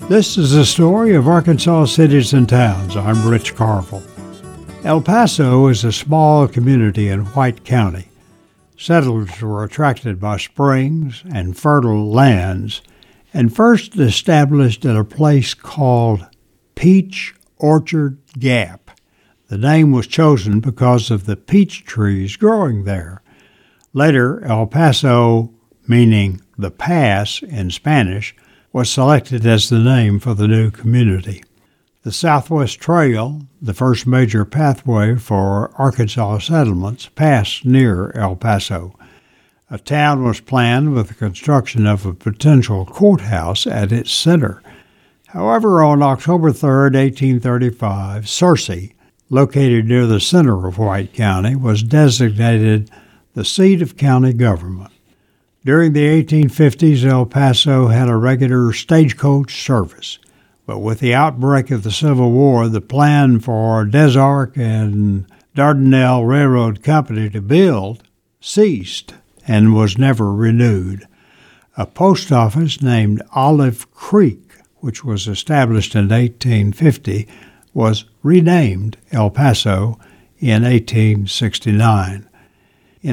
This is the story of Arkansas cities and towns. I'm Rich Carville. El Paso is a small community in White County. Settlers were attracted by springs and fertile lands and first established at a place called Peach Orchard Gap. The name was chosen because of the peach trees growing there. Later, El Paso, meaning the pass in Spanish, was selected as the name for the new community. The Southwest Trail, the first major pathway for Arkansas settlements, passed near El Paso. A town was planned with the construction of a potential courthouse at its center. However, on October 3, 1835, Searcy, located near the center of White County, was designated the seat of county government. During the 1850s, El Paso had a regular stagecoach service, but with the outbreak of the Civil War, the plan for Des Arc and Dardanelle Railroad Company to build ceased and was never renewed. A post office named Olive Creek, which was established in 1850, was renamed El Paso in 1869. In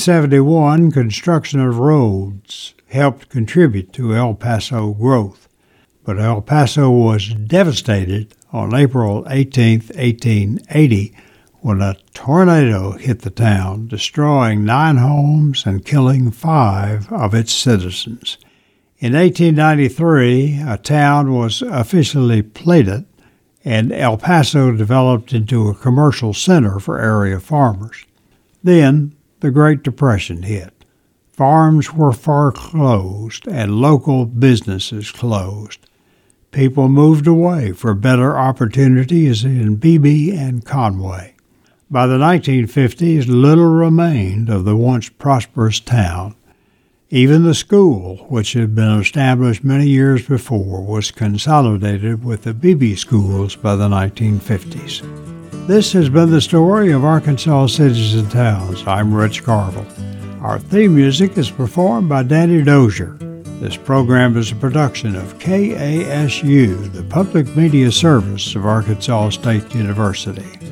1871, construction of roads helped contribute to El Paso growth, but El Paso was devastated on April 18, 1880, when a tornado hit the town, destroying 9 homes and killing 5 of its citizens. In 1893, a town was officially platted, and El Paso developed into a commercial center for area farmers. Then, the Great Depression hit. Farms were foreclosed and local businesses closed. People moved away for better opportunities in Beebe and Conway. By the 1950s, little remained of the once prosperous town. Even the school, which had been established many years before, was consolidated with the Beebe schools by the 1950s. This has been the story of Arkansas cities and towns. I'm Rich Carville. Our theme music is performed by Danny Dozier. This program is a production of KASU, the public media service of Arkansas State University.